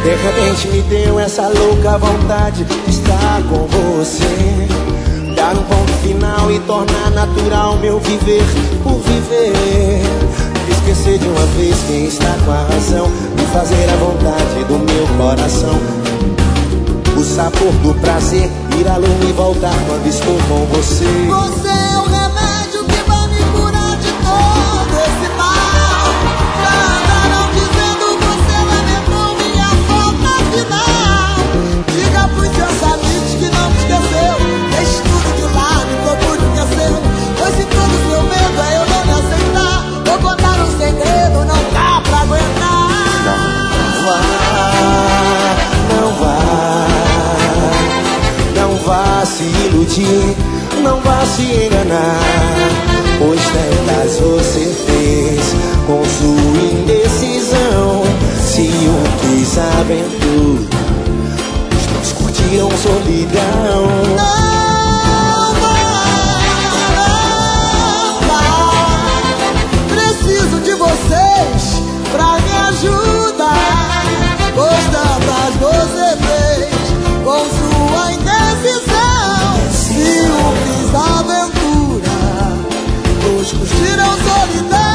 De repente me deu essa louca vontade de estar com você, dar um ponto final e tornar natural meu viver por viver. Esquecer de uma vez quem está com a razão e fazer a vontade do meu coração. O sabor do prazer, ir à lua e voltar quando estou com você. Você é o remédio que vai me curar de todo esse mal. Já andaram dizendo você lamentou minha falta final. Diga pros seus amigos que não me esqueceu. Deixe tudo de lado e procure o que é seu. Pois se todo seu medo é eu não me aceitar, vou contar um segredo, não dá pra aguentar. Não vá se iludir, não vá se enganar, pois tantas você fez com sua indecisão. Ciúmes, aventura, os dois curtiram solidão. Não vai. Preciso de vocês pra me ajudar, pois tantas você fez com sua indecisão. Ciúmes, aventura, dois curtiram solidão.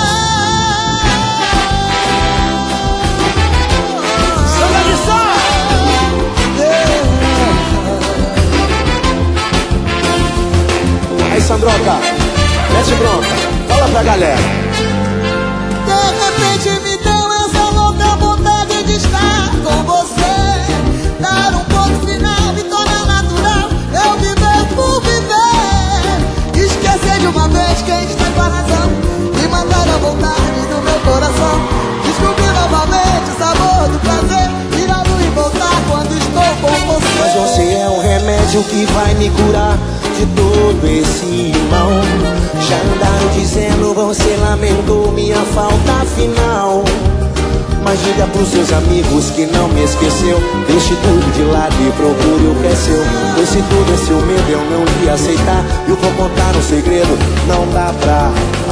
Aí, Sandroca, mete bronca, fala pra galera. De repente me deu essa louca vontade de estar com você, dar um ponto final e tornar natural eu viver por viver. Esquecer de uma vez quem está com a razão e matar a vontade do meu coração. Descobrir novamente o sabor do prazer, ir à lua e voltar quando estou com você. Mas você é o remédio que vai me curar de todo esse mal. Já andaram dizendo você lamentou minha falta final. Mas diga pros seus amigos que não me esqueceu. Deixe tudo de lado e procure o que é seu. Pois se tudo é seu medo eu não ia aceitar. Eu vou contar um segredo, não dá pra...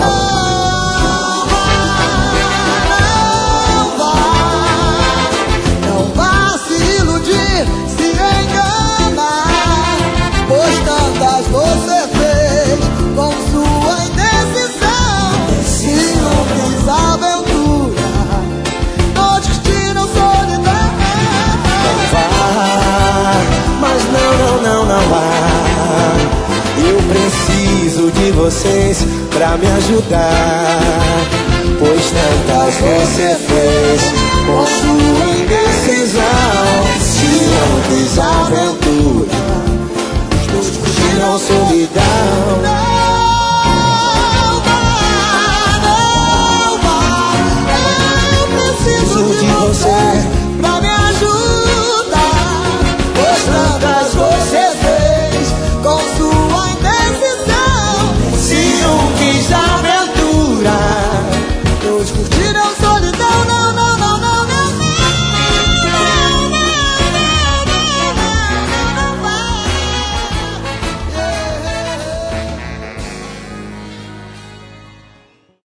Não vá se iludir, se enganar, pois tantas você fez com sua indecisão. Ciúmes, aventura, todos curtiram solidão. Não vá, mas não vá. Eu preciso de vocês pra me ajudar, pois tantas você fez com sua indecisão. Ciúmes, aventura, os dois curtiram solidão.